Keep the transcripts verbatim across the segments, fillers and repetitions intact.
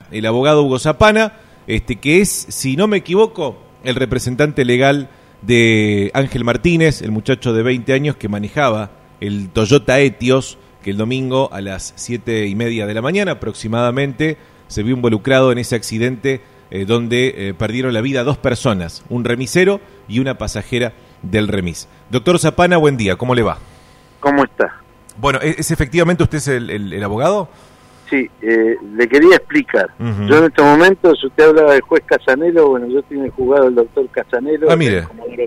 el abogado Hugo Zapana, este, que es, si no me equivoco, el representante legal de Ángel Martínez, el muchacho de veinte años que manejaba el Toyota Etios, que el domingo a las siete y media de la mañana aproximadamente se vio involucrado en ese accidente eh, donde eh, perdieron la vida dos personas, un remisero y una pasajera del remis. Doctor Zapana, buen día, ¿cómo le va? ¿Cómo está? Bueno, ¿es, es efectivamente usted es el, el, el abogado? Sí, eh, le quería explicar. Uh-huh. Yo en estos momentos, usted hablaba del juez Casanelo, bueno, yo tengo jugado al doctor Casanelo. Ah, mire.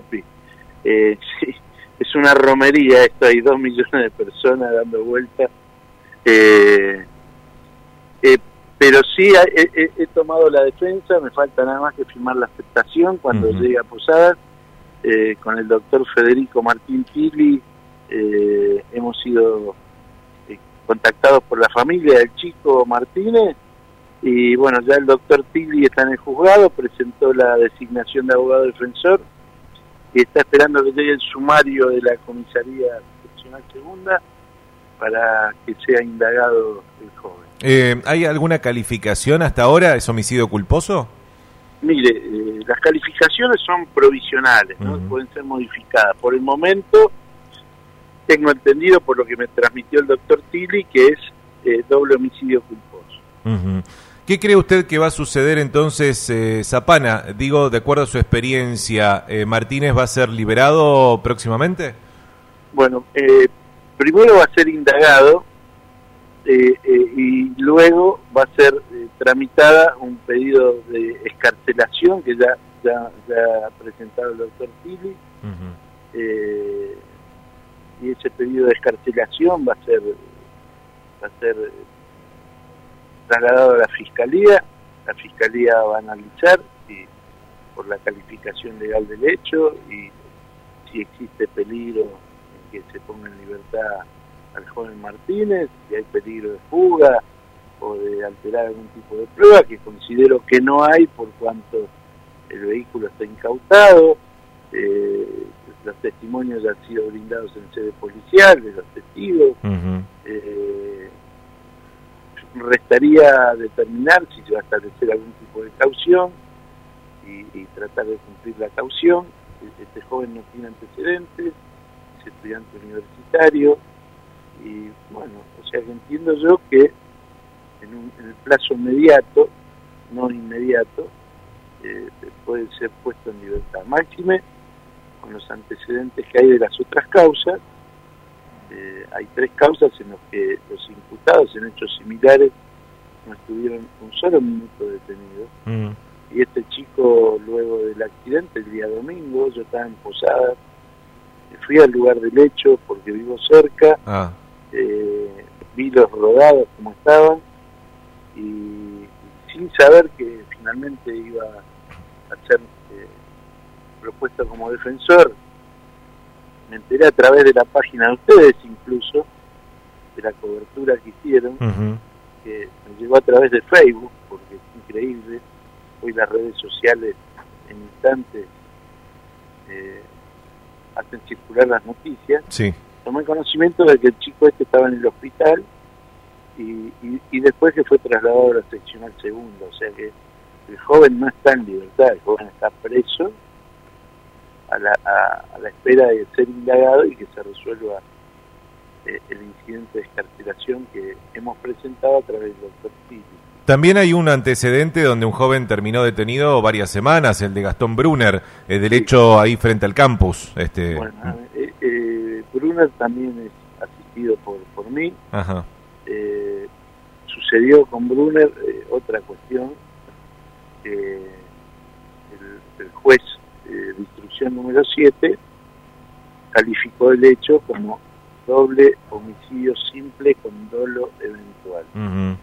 Eh, sí, es una romería esto, hay dos millones de personas dando vueltas. Eh, eh, pero sí, he, he, he tomado la defensa, me falta nada más que firmar la aceptación cuando uh-huh. llegue a Posadas, eh, con el doctor Federico Martín Tilly, eh, hemos sido eh, contactados por la familia del chico Martínez, y bueno, ya el doctor Tilly está en el juzgado, presentó la designación de abogado defensor, y está esperando que llegue el sumario de la comisaría seccional segunda para que sea indagado el joven. Eh, ¿Hay alguna calificación hasta ahora? ¿Es homicidio culposo? Mire, eh, las calificaciones son provisionales, ¿no? Uh-huh. Pueden ser modificadas. Por el momento, tengo entendido por lo que me transmitió el doctor Tilly, que es eh, doble homicidio culposo. Uh-huh. ¿Qué cree usted que va a suceder entonces, eh, Zapana? Digo, de acuerdo a su experiencia, eh, ¿Martínez va a ser liberado próximamente? Bueno, eh, primero va a ser indagado eh, eh, y luego va a ser eh, tramitada un pedido de excarcelación que ya ya, ya ha presentado el doctor Tilly. Uh-huh. eh, y ese pedido de excarcelación va a ser va a ser trasladado a la fiscalía. La fiscalía va a analizar si, por la calificación legal del hecho, y si existe peligro en que se ponga en libertad al joven Martínez, si hay peligro de fuga o de alterar algún tipo de prueba, que considero que no hay por cuanto el vehículo está incautado. Eh, los testimonios ya han sido brindados en sede policial de los testigos. Uh-huh. eh, restaría determinar si se va a establecer algún tipo de caución y, y tratar de cumplir la caución. Este joven no tiene antecedentes, es estudiante universitario, y bueno, o sea que entiendo yo que en, un, en el plazo inmediato, no inmediato, eh, puede ser puesto en libertad. Máxime con los antecedentes que hay de las otras causas. Eh, hay tres causas en las que los imputados en hechos similares no estuvieron un solo minuto detenidos. Mm. Y este chico, luego del accidente, el día domingo, yo estaba en Posadas, fui al lugar del hecho porque vivo cerca, ah. eh, vi los rodados como estaban, y, y sin saber que finalmente iba a ser eh, propuesto como defensor, me enteré a través de la página de ustedes, incluso, de la cobertura que hicieron, uh-huh. que me llegó a través de Facebook, porque es increíble, hoy las redes sociales en instantes eh, hacen circular las noticias. Sí. Tomé conocimiento de que el chico este estaba en el hospital, y, y, y después que fue trasladado a la seccional segunda, o sea que el joven no está en libertad, el joven está preso, A la, a, a la espera de ser indagado y que se resuelva eh, el incidente de excarcelación que hemos presentado a través del doctor Tilly. También hay un antecedente donde un joven terminó detenido varias semanas, el de Gastón Brunner, eh, del sí. hecho ahí frente al campus. Este... Bueno, eh, eh, Brunner también es asistido por, por mí. Ajá. Eh, sucedió con Brunner eh, otra cuestión, eh, el, el juez Eh, de instrucción número siete calificó el hecho como doble homicidio simple con dolo eventual. Uh-huh.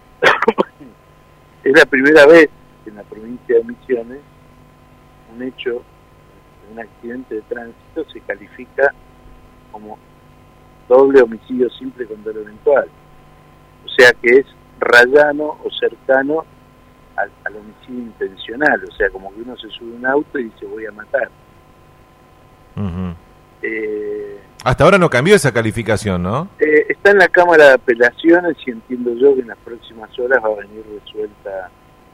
Es la primera vez que en la provincia de Misiones un hecho, un accidente de tránsito, se califica como doble homicidio simple con dolo eventual, o sea que es rayano o cercano Al, al homicidio intencional, o sea, como que uno se sube a un auto y dice voy a matar. Uh-huh. Eh, Hasta ahora no cambió esa calificación, ¿no? Eh, está en la Cámara de Apelaciones y entiendo yo que en las próximas horas va a venir resuelta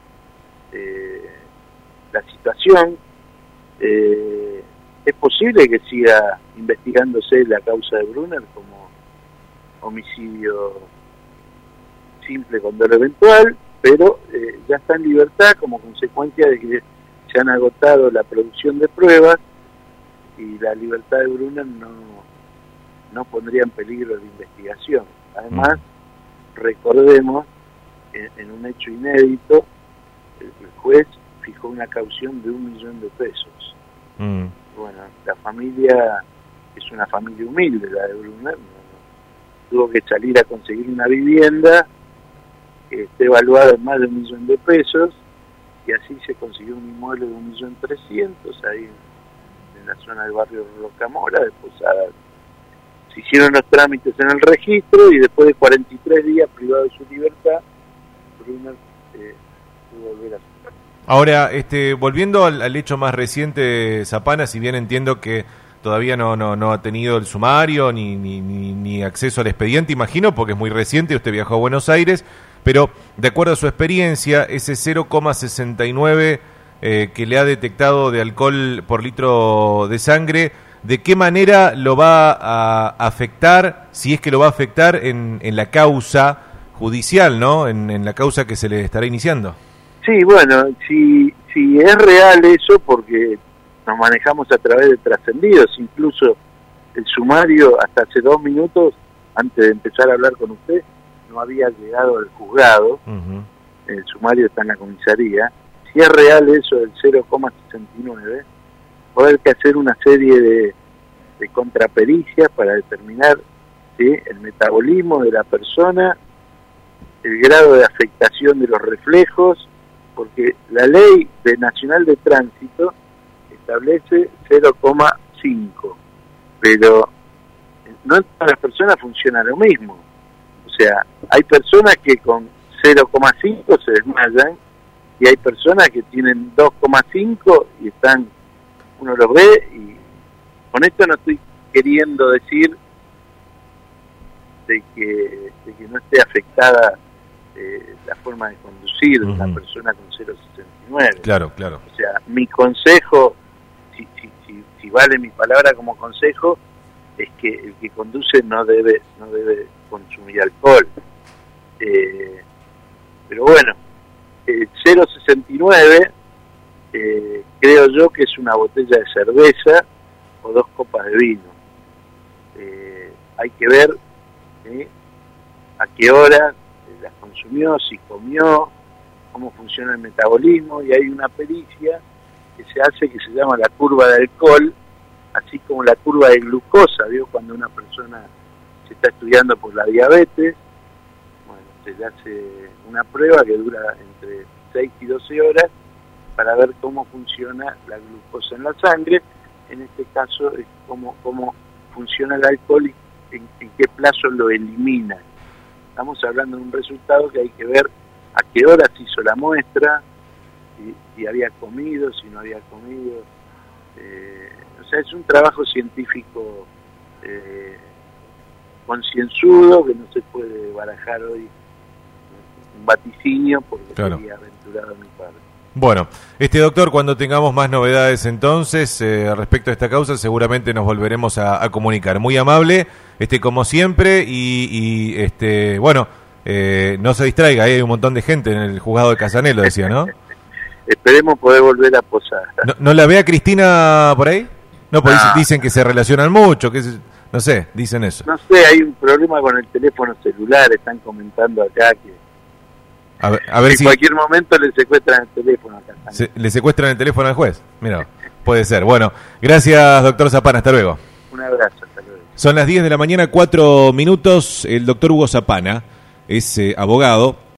eh, la situación. Eh, es posible que siga investigándose la causa de Brunner como homicidio simple con dolo eventual, pero eh, ya está en libertad como consecuencia de que se han agotado la producción de pruebas y la libertad de Brunner no, no pondría en peligro la investigación. Además, mm. recordemos, en, en un hecho inédito, el, el juez fijó una caución de un millón de pesos. Mm. Bueno, la familia es una familia humilde, la de Brunner, no, tuvo que salir a conseguir una vivienda que esté evaluada en más de un millón de pesos, y así se consiguió un inmueble de un millón trescientos ahí en, en la zona del barrio Rocamora. Después a, se hicieron los trámites en el registro y después de cuarenta y tres días privado de su libertad, Brunner eh, pudo volver a su casa. Ahora, este, volviendo al, al hecho más reciente, Zapana, si bien entiendo que todavía no no no ha tenido el sumario ni, ni, ni, ni acceso al expediente, imagino, porque es muy reciente, usted viajó a Buenos Aires, pero de acuerdo a su experiencia, ese cero coma sesenta y nueve eh, que le ha detectado de alcohol por litro de sangre, ¿de qué manera lo va a afectar, si es que lo va a afectar en, en la causa judicial, ¿no? En, en la causa que se le estará iniciando. Sí, bueno, si, si es real eso, porque nos manejamos a través de trascendidos, incluso el sumario hasta hace dos minutos, antes de empezar a hablar con usted, no había llegado al juzgado, uh-huh. El sumario está en la comisaría. Si es real eso del cero coma sesenta y nueve, va a haber que hacer una serie de, de contrapericias para determinar, ¿sí?, el metabolismo de la persona, el grado de afectación de los reflejos, porque la ley de nacional de tránsito establece cero coma cinco, pero no todas las personas funciona lo mismo. O sea, hay personas que con cero coma cinco se desmayan y hay personas que tienen dos coma cinco y están, uno los ve, y con esto no estoy queriendo decir de que, de que no esté afectada eh, la forma de conducir de uh-huh. una persona con cero coma sesenta y nueve. Claro, claro. O sea, mi consejo, si, si, si, si vale mi palabra como consejo, es que el que conduce no debe no debe consumir alcohol. Eh, pero bueno, el cero coma sesenta y nueve eh, creo yo que es una botella de cerveza o dos copas de vino. Eh, hay que ver ¿sí?, a qué hora las consumió, si comió, cómo funciona el metabolismo, y hay una pericia que se hace que se llama la curva de alcohol, así como la curva de glucosa, ¿vio? Cuando una persona se está estudiando por la diabetes, bueno, se le hace una prueba que dura entre seis y doce horas para ver cómo funciona la glucosa en la sangre. En este caso es cómo, cómo funciona el alcohol y en, en qué plazo lo elimina. Estamos hablando de un resultado que hay que ver a qué hora se hizo la muestra, si, si había comido, si no había comido. Eh, o sea, es un trabajo científico eh, concienzudo que no se puede barajar hoy un vaticinio porque claro. sería aventurado a mi parte. Bueno, este doctor, cuando tengamos más novedades entonces eh, respecto a esta causa, seguramente nos volveremos a, a comunicar. Muy amable, este como siempre, y, y este bueno, eh, no se distraiga, hay un montón de gente en el juzgado de Casanelo, decía, ¿no? Esperemos poder volver a posar. ¿No, ¿no la ve a Cristina por ahí? No, porque ah. dicen que se relacionan mucho, que es, no sé, dicen eso. No sé, hay un problema con el teléfono celular, están comentando acá que A ver, a ver en si cualquier momento le secuestran el teléfono acá. Se, ¿Le secuestran el teléfono al juez? Mira, puede ser. Bueno, gracias, doctor Zapana. Hasta luego. Un abrazo, hasta luego. Son las diez de la mañana, cuatro minutos. El doctor Hugo Zapana es eh, abogado.